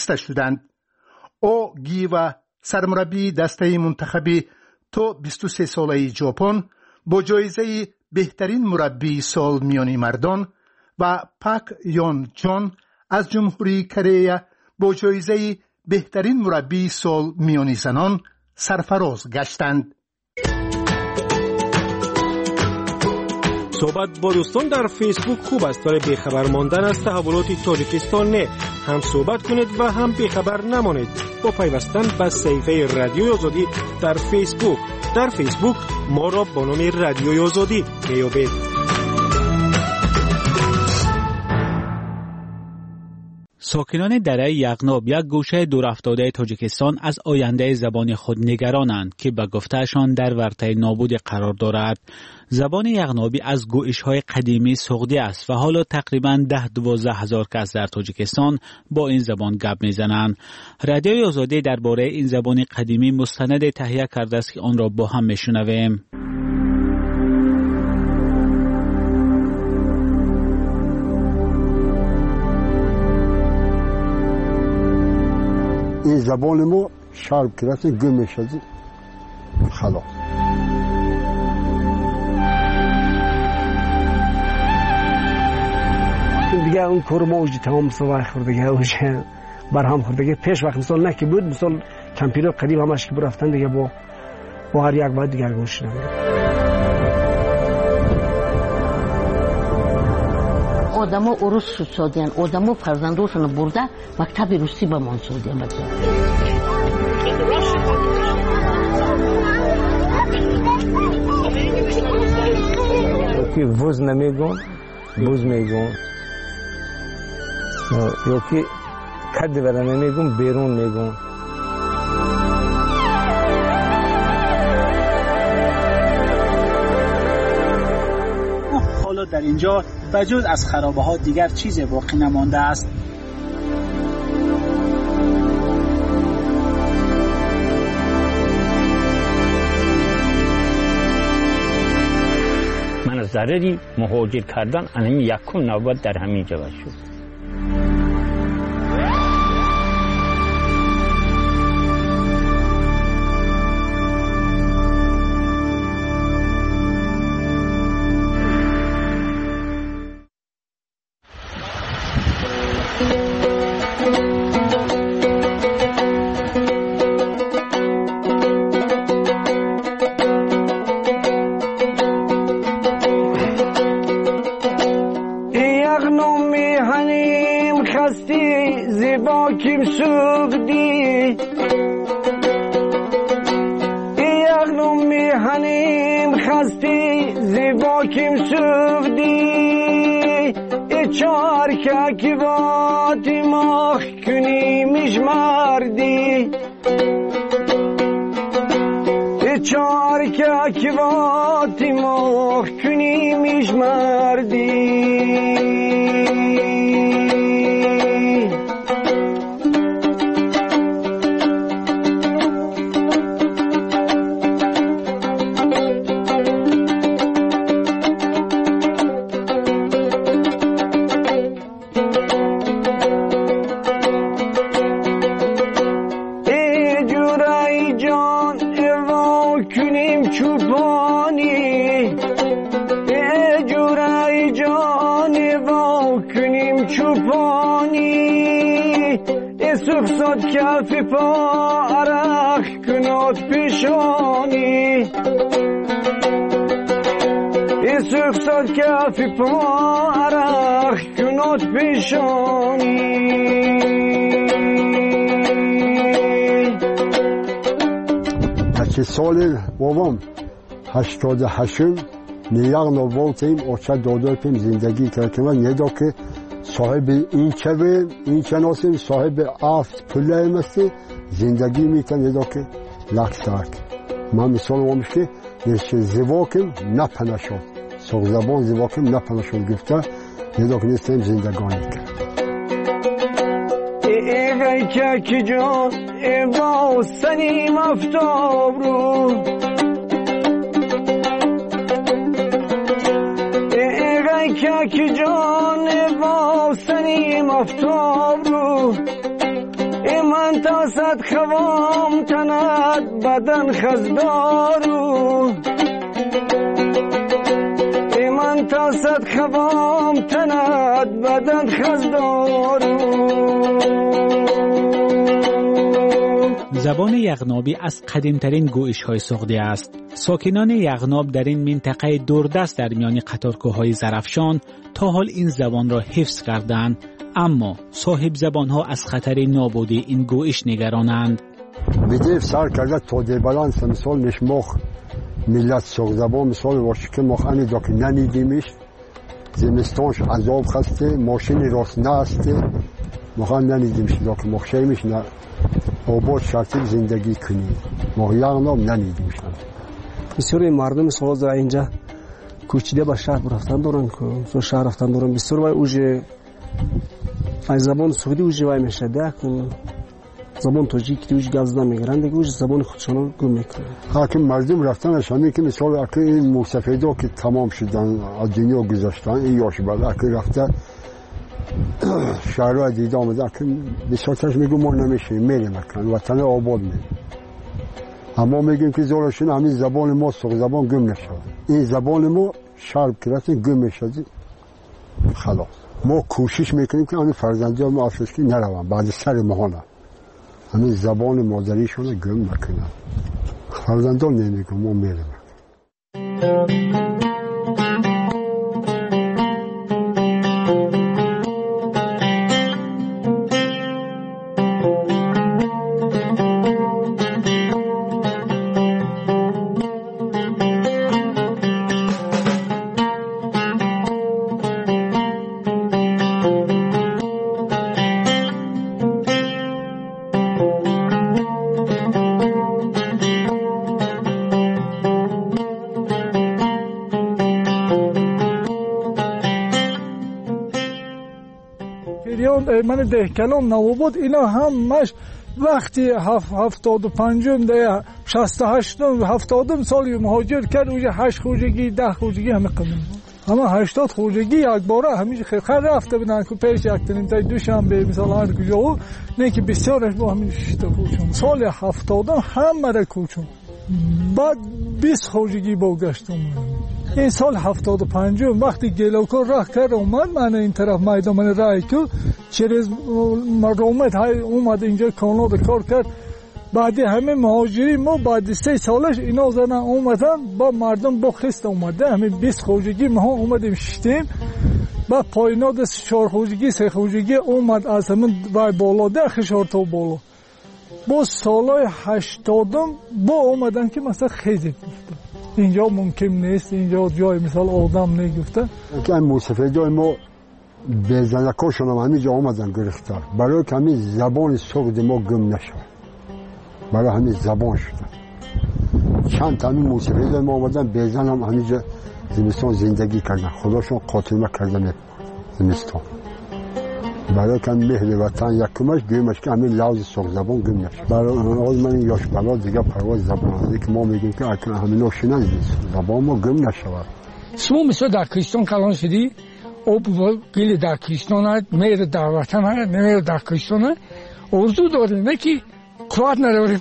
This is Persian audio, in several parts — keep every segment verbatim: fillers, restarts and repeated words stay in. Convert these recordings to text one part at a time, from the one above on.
برگزیسته شدند. او گیوا سرمربی دسته منتخبی تو بیست و سه ساله ژاپن با جایزه بهترین مربی سال میانی مردان و پاک یون جون از جمهوری کره با جایزه بهترین مربی سال میانی زنان سرفراز گشتند. صحبت با دوستان در فیسبوک خوب است، ولی بیخبر ماندن از تحولات تاجیکستان نه. هم صحبت کنید و هم بیخبر نمانید با پیوستن به صفحه رادیوی آزادی در فیسبوک. در فیسبوک ما را با نام رادیوی آزادی میابید. ساکنان دره یغناب یک گوشه دورافتاده تاجیکستان از آینده زبان خود نگرانند که به گفتهشان در ورطه نابود قرار دارد. زبان یغنابی از گویش‌های قدیمی سوخته است و حالا تقریباً ده دوازده هزار کس در تاجیکستان با این زبان گپ میزنند. رادیوی آزادی درباره این زبان قدیمی مستند تهیه کرده است که آن را با هم میشنویم. این زبان ما شرب کرده گم شد خلاص. دیگه اون کار ما اوجی تمام سوای خوردگی اوج بر هم خوردگی پیش وقت مثال نه که بود مثال کمپینا قدیم همش که برفتن دیگه با با هر یک باید دیگر گوش نمیده. آدما اوروس شد سادیان، آدما فرزندوشون برده مکتب روسی به من سادیان بچه. که وز نمیگون، وز میگون. یا که کد برای نمیگون، بیرون میگون. حالا در اینجا بجز از خرابه ها دیگر چیز باقی نمانده است. من از ضرری مهاجر کردن انمی یکم نوبت در همین جا شد. Kim sugdi Yaghnum mihanim khasti ziba kim sugdi Echar ka kivati makh kuni mishmardi Echar ka kivati makh kuni mishmardi سخصد کف پا عرق کنات پیشانی سخصد کف پا عرق کنات پیشانی بچه سال بابام هشتاد هشتم نیاغ نوالتیم اوچه داده پیم زندگی کردیم نیدا که صاحب این چه این چناسیم صاحب افت پله مستی زندگی میکنه دا که لکتاک من مثال وامش که نشه زواکم نپنه شد ساق زبان زواکم نپنه شد گفته دا که نیستیم زندگانی کرد ای که کی جان ای با سنیم افتاب رو ای که کی جان سنیم افتاب رو ایمان تا صد خوام تند بدن خزدارو ایمان تا صد خوام تند بدن خزدارو. زبان یغنابی از قدیمترین گویش‌های سغدی است. ساکنان یغناب در این منطقه دوردست در میان قطارکوه‌های زرافشان تا حال این زبان را حفظ کردند، اما صاحب زبان‌ها از خطر نابودی این گویش نگرانند. بدیف سر کرده تا دیبالان مثال نشمخ ملت سغد زبان مثال باشه که مخانی دا که ننیدیمش زمستانش عذاب خسته ماشین راست نهسته مخان ننیدیمش دا که مخشیمش نه آباد شرطی زندگی کنیم ما یغناب ننیدیمش. بسیاری مردم سغد در اینجا کوچیده به شهر رفتن دارن که شهر رفتن دارن بسیار وای اوجه از زبان سغدی اوجه وای میشه ده کن زبان تاجیک دیوش گاز نمیگیرن دیگه اوج زبان خودشون گم میکنن. حاکم مردم رفتن شمی که مثال اگه این موسفیدا که تمام شدن از دنیا گذاشتن این یاش بعد اگه رفته شهرها دیده آمده اگه بسیارتش میگم ما نمیشه میریم اکن وطن آباد میریم اما میگیم که زورشون همین زبان ما سغد زبان گم نشد این زبان ما شرب کرده گم میشد خلاص ما کوشش میکنیم که همین فرزندان ما افسوس که نرون بعد سر ماهانه همین زبان مادریشون گم نکنن فرزندان نمیگم ما میریم. من دهکلام نواباد اینا همش وقتی هف هفتاد و پنجم ده شصت و هشتم هفتادم سالی مهاجر کرد اوجه هشت خوجگی ده خوجگی همه قدم اما هشتاد خوجگی یک باره همیشه خیر خیر رفته بودن که پیش یک تنیم تای دوشنبه مثلا هر کجا و نه که بسیارش با همین شتا کوچون سال هفتادم همه را کوچون بعد بیست خوجگی با گشتم این سال هفتاد و پنجم وقتی گلوکو راه کرد اومد من این طرف میدان من راه کو چرز مرومت های اومد اینجا کانال کار کرد بعد همه مهاجری ما بعد سه سالش اینا زدن اومدن با مردم با خست اومده همه بیست خوجگی ما اومدیم شتیم با پایینات چهار خوجگی سه خوجگی اومد از همون وای بالا ده خشار تا بالا با سالای هشتادم با اومدن که مثلا خیلی گفته اینجا ممکن نیست اینجا جای مثال آدم نگفته که این موسفیدای ما به زنکاشون هم همینجا آمدن گرفتار برای که همین زبان سغد ما گم نشد برای همین زبان شدن چند تا همین موسفیدای ما آمدن به زن هم همینجا زمستان زندگی کردن خداشون قاتلمه کردن زمستان برای که مهر وطن یکمش دویمش که همین لحظ سغد زبان گم نشد برای آز من این یاش بلا دیگه پرواز زبان هستی که ما میگیم که اکنه همین نوشنن زبان ما گم نشود شما مثل در کریستان کلان شدی او قیل در کریستان هست مهر در وطن هست مهر در کریستان هست ارزو داریم نه که قوت نداریم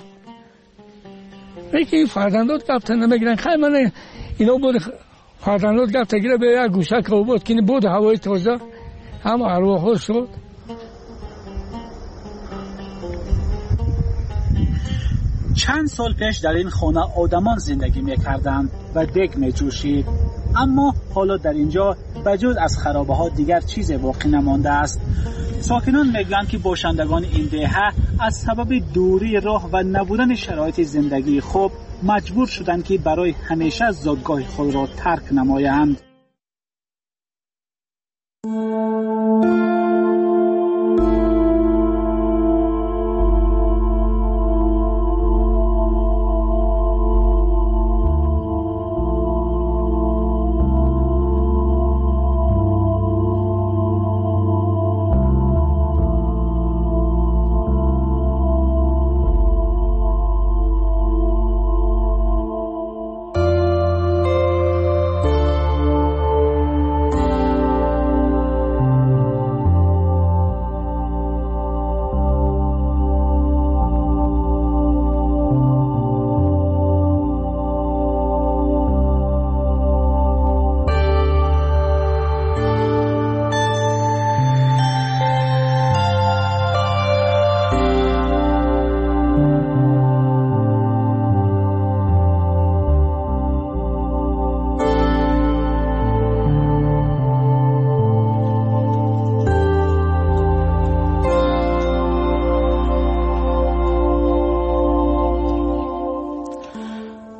نه که فرزندات گفتن نمیگیرن خیلی من اینا بود فرزندات گفت گیره به یک گوشه که بود که بود هوای تازه هم ارواح شد. چند سال پیش در این خانه آدمان زندگی میکردند و دگ میجوشید، اما حالا در اینجا بجز از خرابه ها دیگر چیز باقی نمانده است. ساکنان میگویند که باشندگان این دهه از سبب دوری راه و نبودن شرایط زندگی خوب مجبور شدند که برای همیشه زادگاه خود را ترک نمایند.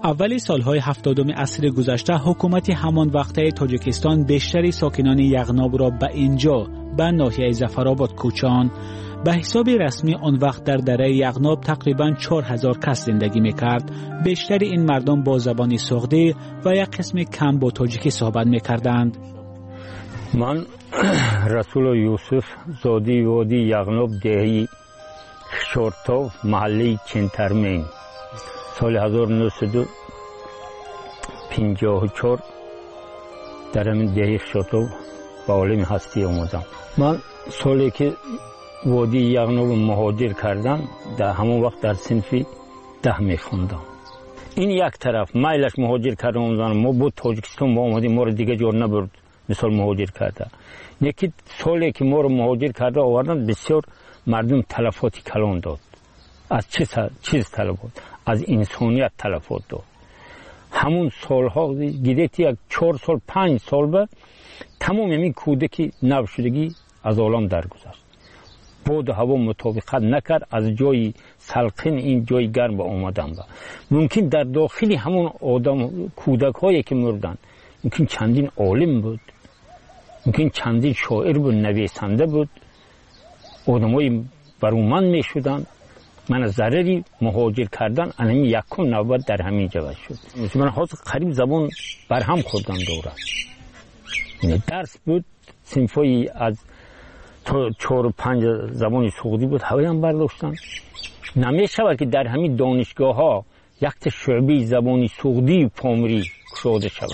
اولی سالهای هفتادم عصر گذشته حکومت همان وقته تاجیکستان بیشتر ساکنان یغناب را به اینجا به ناحیه ظفرآباد کوچاند. به حساب رسمی آن وقت در دره یغناب تقریباً چهار هزار کس زندگی میکرد. بیشتر این مردم با زبان سوغدی و یک قسم کم با تاجیکی صحبت میکردند. من رسول یوسف زادی وادی یغناب دهی شورتو محله چنترمین سال هزار و نهصد و پنجاه و چهار در همین دهی شورتو با عالم هستی آمدم. من سالی که وادی یغناب مهاجر کردم در همون وقت در صنفی ده میخوندم. این یک طرف میلش مهاجر کردم، ما بود تاجیکستان با آمدیم، ما رو دیگه جور نبرد مثال مهاجر کرده. یکی سالی که ما رو مهاجر کرده آوردن بسیار مردم تلفاتی کلان داد. از چه چیز تلفات؟ از انسانیت تلفات داد. همون سالها گیدیتی یک چهار سال پنج سال به تمام همین کودکی نو شدگی از عالم درگذشت. بود هوا مطابقت نکرد، از جای سلقین این جای گرم به آمدن با. ممکن در داخلی همون آدم کودک هایی که مردن ممکن چندین عالم بود، ممکن چندین شاعر بود، نویسنده بود، آدمای برومند می شدن. من از ضرری مهاجر کردن انمی یکم نوبت در همین جواب شد. من حاضر قریب زبان برهم خوردم دوره. این درس بود، صنفای از چهار و پنج زبان سوغدی بود، هوای هم برداشتن. نمیشه که در همین دانشگاه ها یک شعبه زبانی سوغدی و پامری کشاده شود.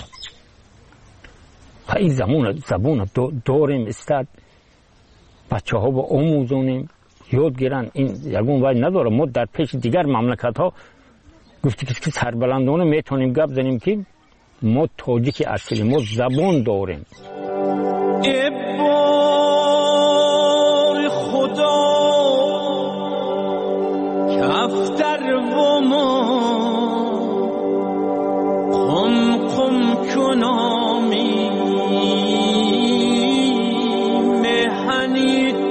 این زبان زبان داریم استاد بچه ها با آموزانیم یاد گیرن. این یکون وای نداره. ما در پیش دیگر مملکت ها گفتی که سربلندانه میتونیم گپ زنیم که ما تاجیک اصلی، ما زبان داریم. خدا کفتر و ما قم قم کنامی مهنید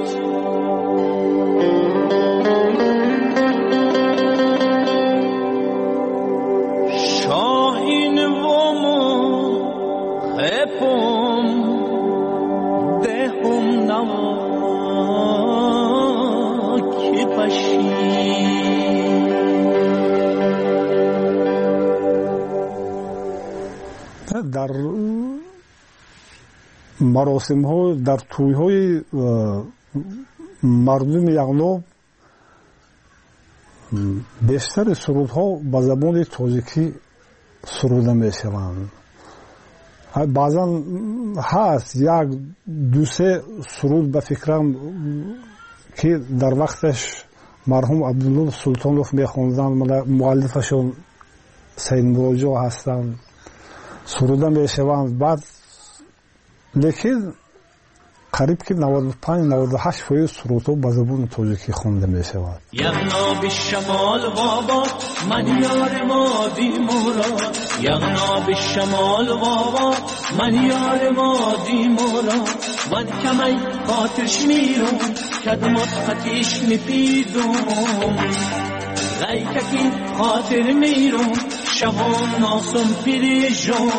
شاهین و ما خپم دهم نوا در مراسم ها، در توی های مردم یغناب بیشتر سرود ها به زبان تاجیکی سروده می شوند. بعضا هست یک دو سه سرود به فکرم که در وقتش مرحوم عبدالله سلطانوف میخوندن، مؤلفشون سید مراجع هستن، سروده میشوند. بعد لیکن قریب که نود و پنج نود و هشت فیصد سرودها به زبان تاجیکی خوانده میشود. یغنا بالشمال بابا من یار مادی مراد، یغنا بالشمال بابا من یار مادی مراد، من کمی خاطرش میرم کدمت خطیش میپیدم، غیککی خاطر میرم شبان ناسم پیریجم.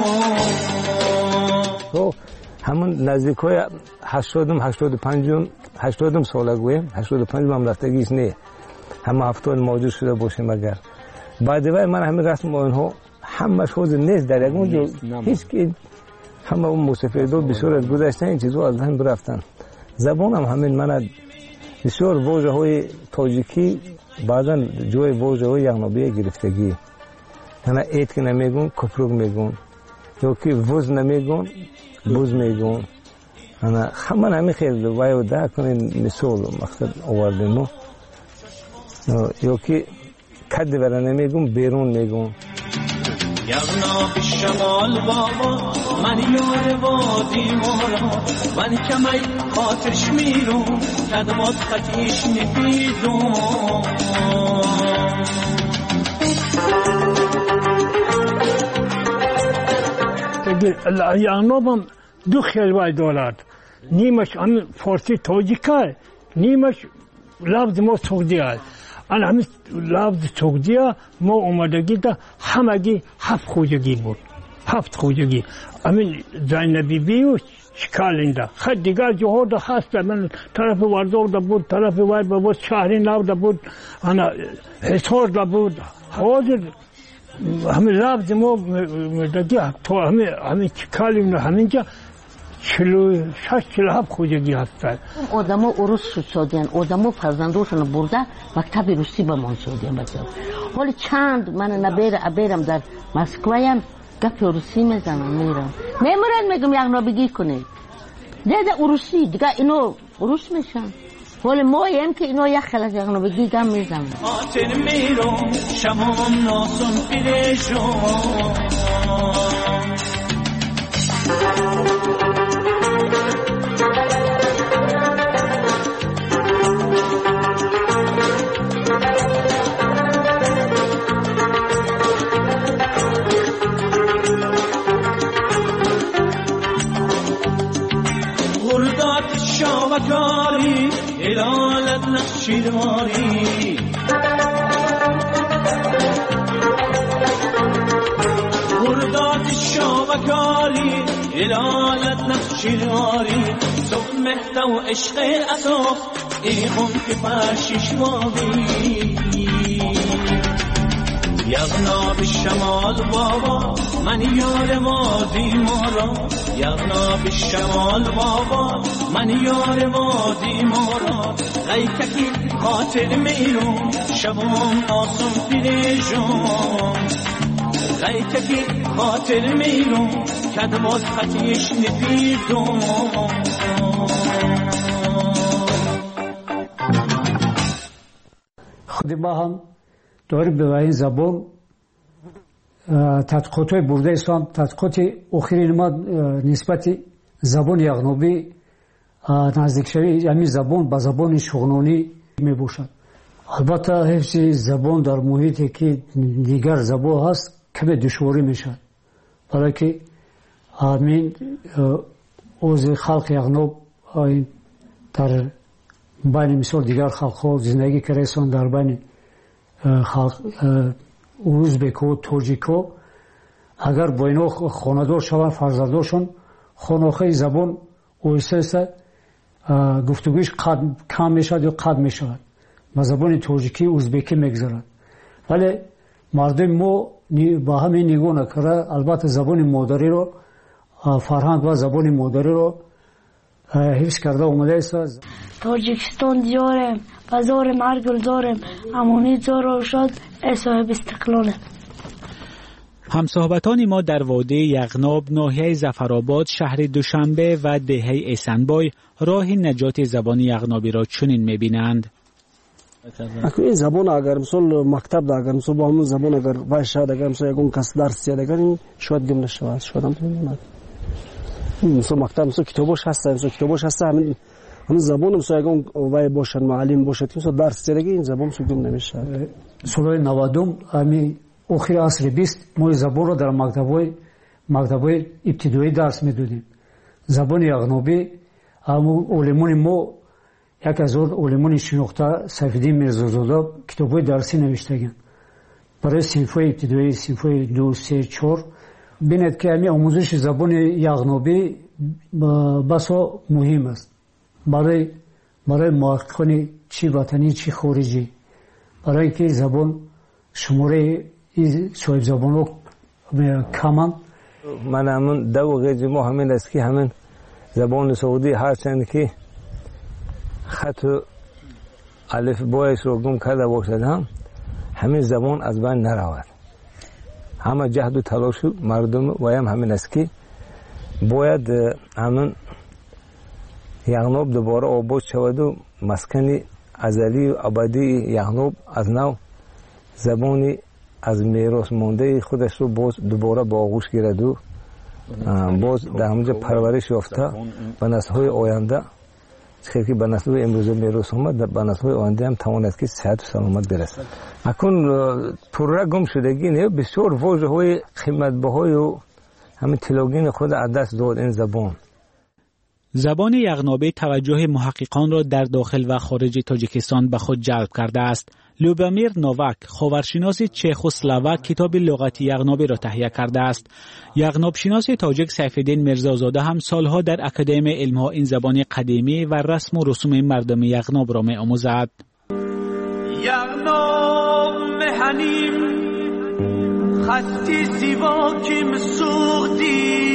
همون نزدیک های هشتادم هشتاد و پنجم هشتادم ساله گویم، هشتاد و پنجم هم رفتگیش نه، همه هفتاد موجود شده باشیم. اگر بعد وای من همین رسم با اینها همش حوض نیست در یکمون جو هیچ که همه اون موسیقیدو بسیار از گذشتن این چیزو از هم برفتن. زبان هم همین من بسیار واژه های تاجیکی بعضا جای واژه های یغنابی گرفتگی، یعنی ایت که نمیگون کپروگ میگون، یا که وز نمیگون بوز میگون. انا همه همین خیلی وای و ده کنین مثال مقصد آوردیم. یا که کد وره نمیگون بیرون میگون. یغنا بالشمال بابا من یار وادی مراد، من کمی خاطرش میرم کدمات خطیش نپیدم. یغناب هم دو خیلی دارد، نیمش هم فارسی تاجیکه، نیمش لفظ ما سوغدی است. آن همین لفظ تقدیه ما اومدگی دا همگی هفت خوجگی بود هفت خوجگی همین زینبی بیو شکالنده خد دیگر جهور دا هست من طرف وردور دا بود طرف ویر بود شهرین نو دا بود انا حصار دا بود حاضر همین لفظ ما دگی تو همین همین شکالیم همینجا چلو شش چلو هفت خوجگی هستن آدم ها عروس شدن آدم ها فرزندوشون برده مکتب روسی به من شدن بچه حالا چند من نبیر ابیرم در مسکویم گپ روسی میزنم میرم میمورن میگم یغنابگی کنید دیده عروسی دیگه اینو عروس میشن حالا ما هم که اینو یک خلاص یغنابگی گم میزنم آتر میرم شمام ناسم پیرشون شاوکاری الالت نقشیدواری وردات شاوکاری الالت نقشیدواری صبح مهده و عشق اصاف ایخون که پرشیشواری یغنا به شمال بابا من یار وادی مارا یغنا به شمال بابا من یار وادی مارا غیککی خاطر میرم شبام ناسم پیرشون غیککی خاطر میرم کدمات خطیش نپیدم خود ما هم داریم به این زبان تحقیقات های برده اسلام تحقیقات اخیری ما نسبت زبان یغنابی نزدیک شوی همین زبان با زبان شغنانی می باشد. البته حفظ زبان در محیطی که دیگر زبان هست کمی دشواری می شود برای که همین اوز خلق یغناب در بین مثال دیگر خلق ها زندگی کردن در بین خلق ازبکو توجیکو اگر با اینا خاندار شوند فرزنداشون خانواخه زبان اویسه گفتگویش کم میشد یا قد میشود و زبان توجیکی ازبکی میگذارد ولی مردم ما با همین نگاه نکرده البته زبان مادری رو فرهنگ و زبان مادری رو حفظ کرده اومده است. تاجیکستان دیارم بازار مرگل دارم امانی زار شد صاحب استقلاله. همصحبتان ما در وادی یغناب ناحیه ظفرآباد شهر دوشنبه و دهه ایسنبای راه نجات زبان یغنابی را چنین می‌بینند. این زبان اگر مثلا مکتب دا اگر مثلا با همون زبان اگر وایشاد اگر مثلا یکون کس درس یاد اگر این شاید گم نشود شاید هم نمی‌دونم مثلا مکتب مثلا کتابش هست مثلا کتابش هست همین همین زبان مثلا یکون وای باشن معلم باشد مثلا درس یاد این زبان مثلا گم نمیشه. سال نودم همین آخر عصر بیست ما زبان را در مکتب‌های مکتب‌های ابتدایی درس می‌دادیم. زبان یغنابی همون علمان ما یک از علمان شناخته سیفالدین میرزازاده کتاب‌های درسی نوشته‌اند. برای صنف‌های ابتدایی صنف‌های دو سه چهار ببینید که همین آموزش زبان یغنابی بسا مهم است. برای برای محققان چی وطنی چی خارجی برای که زبان شماره صاحب زبان رو کمان من همون دو غیج ما همین است که همین زبان سعودی هرچند که خط الف بایش رو گم کرده باشد هم همین زبان از بین نرود. همه جهد و تلاش مردم و هم همین است که باید همین یغناب دوباره آباد شود و مسکن ازلی و ابدی یغناب از نو زبانی از میراث مانده خودش رو باز دوباره با آغوش گیرد و باز در همونجا پرورش یافته به نسل‌های آینده خیلی که به نسل امروز میراث آمد به نسل‌های آینده هم تواند که صحت و سلامت برسد. اکنون پرره گم شدگی نه بسیار واژه‌های قیمت‌بهای و همین تلاگین خود از دست داد این زبان. زبان یغنابی توجه محققان را در داخل و خارج تاجیکستان به خود جلب کرده است، لوبامیر نوواک خاورشناس چخسلواک کتاب لغت یغنابی را تهیه کرده است. یغنابشناس تاجیک سیفالدین میرزازاده هم سالها در اکادمی علم‌ها این زبان قدیمی و رسم و رسوم مردم یغناب را می‌آموزد. یغناب مهنیم خستی زیبا کم سوختی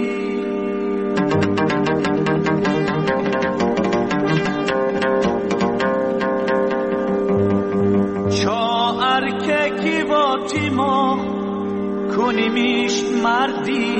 چا ارککی با تیما کنیمیش مردی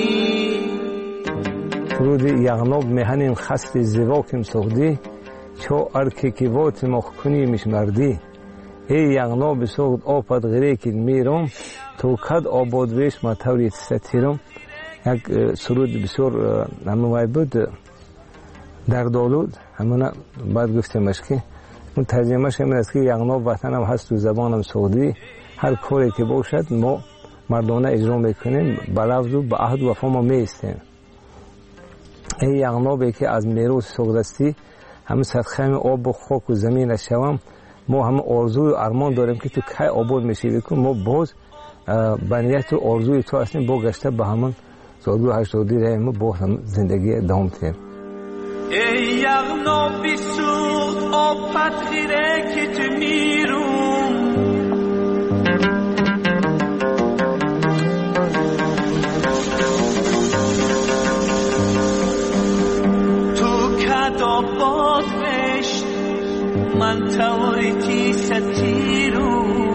سرود یغناب مهنیم خستی زیبا کم سوختی چا ارککی با تیما کنیمیش مردی ای یغناب سوخت آفت غیره که میرم تو کد آباد ویش ما توریت ستیرم. یک سرود بسیار همه بود در دالود همونه باید گفتیمش که اون ترجمهش همین است که یغناب وطنم هست تو زبانم سعودی هر کاری که باشد ما مردانه اجرا میکنیم به لفظ و به عهد وفا ما میستیم. ای یغنابی که از میروز سوخدستی همه صدقه همه آب و خاک و زمین شوم ما همه آرزوی و ارمان داریم که تو کی آباد میشی بکن ما باز بنیت و آرزوی تو هستیم با گشته به همون زادو و هشتادی رهیم با هم زندگی دوام تیم. ای یغنابی سوخت آفت غیره که تو میرون تو کد آباد بشت من توریتی ستیرون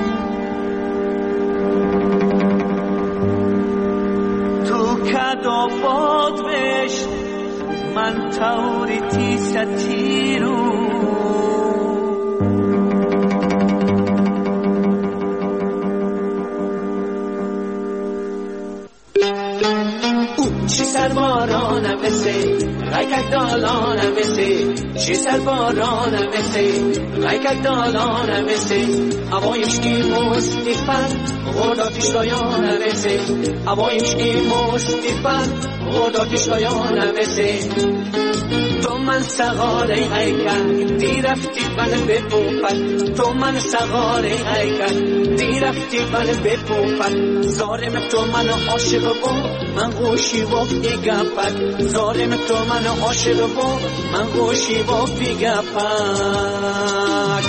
تو کد آباد بشت من توریتی ستیرون چی سربارانم بسی غیکک دالانم بسی چی سربارانم بسی غیکک دالانم بسی هوایش کی مستیفن غرداتش لایانم بسی هوایش کی مستیفن غرداتش لایانم بسی تو من سغاره غیکک دی رفتی من بپوفن تو من سغاره غیکک دی رفتی من بپوفن زارم تو من عاشق با من گوشی با پیگپک زارم تو من عاشق با من گوشی با پیگپک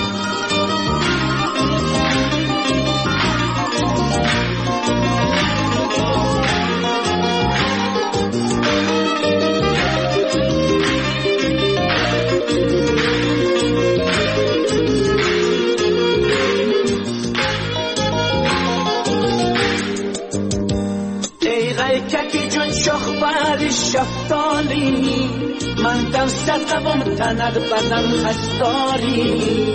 ککی جون شخ بری شفتالی من دم سقبم تند بدن خستاری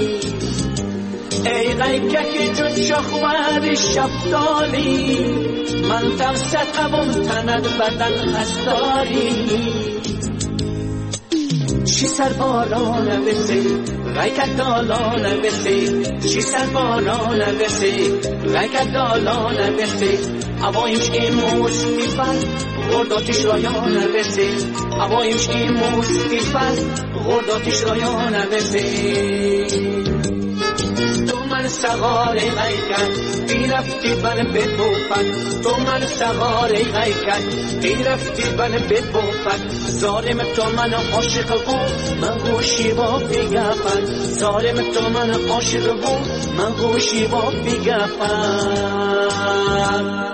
ای غیککی جون شخ بری شفتالی من دم سقبم تند بدن خستاری چی سربارانه بسی غیکک دالانه بسی چی سربارانه بسی غیکک دالانه بسی هوایش این مستیفن غرداتش رایانه بسی هوایش این مستیفن غرداتش رایانه بسی تو من سغاره غیکک دی رفتی من بپوفن تو من سغاره غیکک دی رفتی من بپوفن زارم تو من عاشق بود من گوشی با پیگپن زارم تو من عاشق بود من گوشی با پیگپن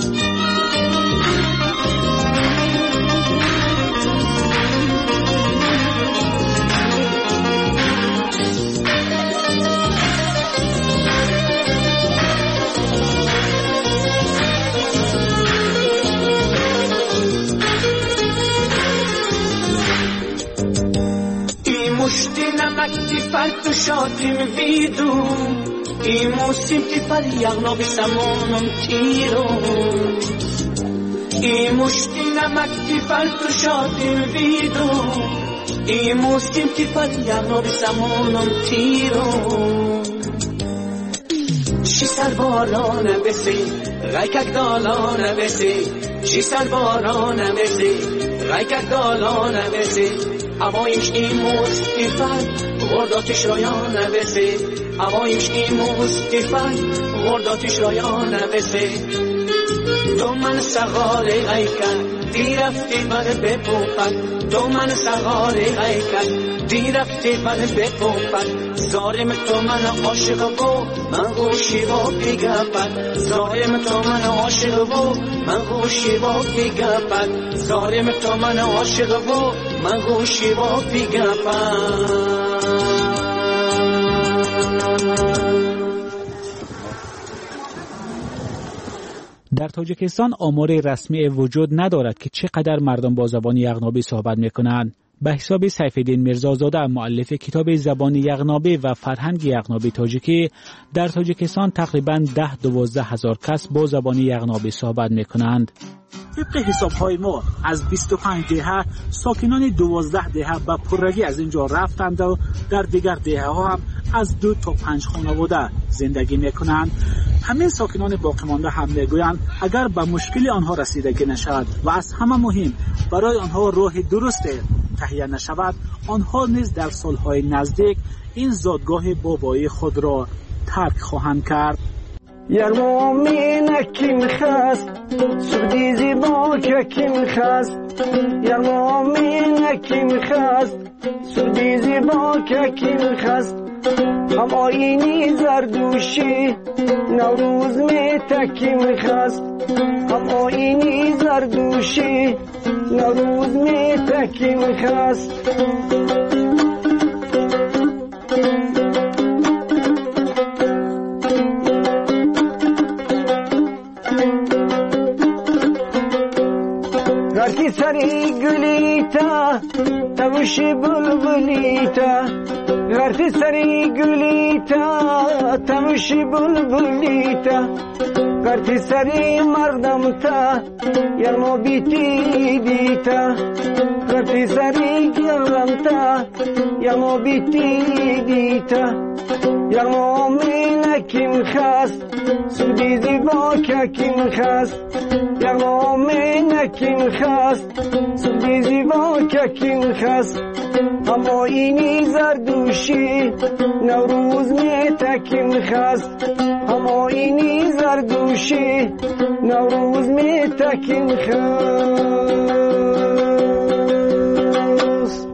مشتی نمک تیفر تو شاتیم ویدو ای موسیم تیفر یغنابی سمونم تیرو ای مشتی نمک تیفر تو شاتیم ویدو ای موسیم تیفر یغنابی سمونم تیرو چی سربارانه بسی غیکک دالانه بسی چی سربارانه بسی غیکک دالانه بسی هوایش این مستیفن غرداتش رایانه بسی هوایش ایموز تیفن غرداتش رایان بسه دو من سغال ایکن دی رفتی من بپوپن دو من سغال ایکن دی رفتی من بپوپن زارم تو من عاشق و من گوشی و پیگپن زارم تو من عاشق و من گوشی و پیگپن زارم تو من عاشق و من گوشی و پیگپن. در تاجیکستان آمار رسمی وجود ندارد که چقدر مردم با زبان یغنابی صحبت میکنند. به حساب سیفالدین میرزازاده مؤلف کتاب زبان یغنابی و فرهنگ یغنابی تاجیکی، در تاجیکستان تقریباً ده دوازده هزار کس با زبان یغنابی صحبت میکنند. طبق حساب‌های ما از بیست و پنج دهه ساکنان دوازده دهه به پرگی از اینجا رفتند و در دیگر دهه‌ها هم از دو تا پنج خانواده زندگی میکنند. همه ساکنان باقی مانده هم میگویند اگر به مشکل آنها رسیدگی نشود و از همه مهم برای آنها راه درست تهیه نشود، آنها نیز در سالهای نزدیک این زادگاه بابایی خود را ترک خواهند کرد. یرمومین کیم خست سودی زیبا که کیم خست یرمومین کیم خست سودی زیبا که کیم خست هم آینی زردوشی نوروز می تکیم خست هم آینی زردوشی نوروز می تکیم خست گرتی سری گلیتا تمشی بلبلیتا گرتی سری گلیتا تمشی بلبلیتا گرتی سری مردم تا یرمو بیتی دیتا گرتی سری گرم تا یرمو بیتی دیتا یرمو مین کیم خست سودی زیبا که کیم خست یرمو مین کیم خست سودی زیبا که کیم خست اما اینی زردوشی نوروز می تکیم خست اما اینی زردوشی نوروز می تکیم خست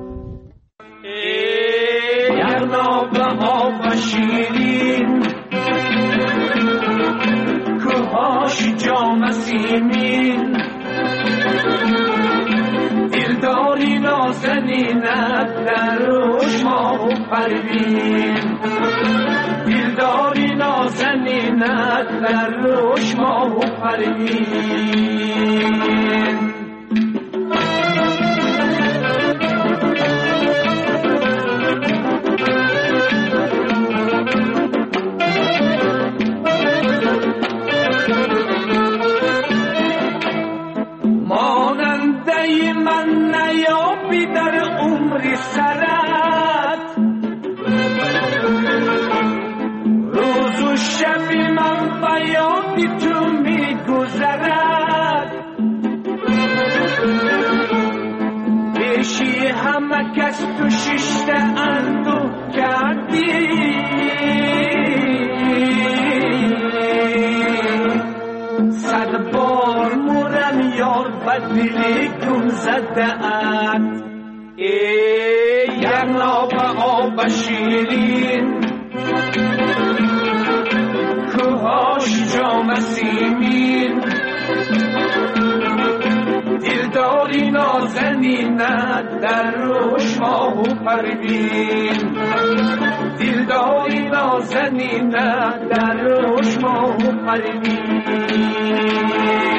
یغناب آب شیرین کوهاش جام سیمین دلداری نازنینت در روش ماه و پروین دلداری نازنینت در روش ماه و پروین در عمر سرت روز و شبی من بیادی تو می گذرد پیشی همه کس تو ششته اندو کردی صد بار مورم یار بدلی کن زده ات ای یغناب آب شیرین کوهاش جام سیمین دلداری نازنینت در روش ماه و پروین دلداری نازنینت در روش ماه و پروین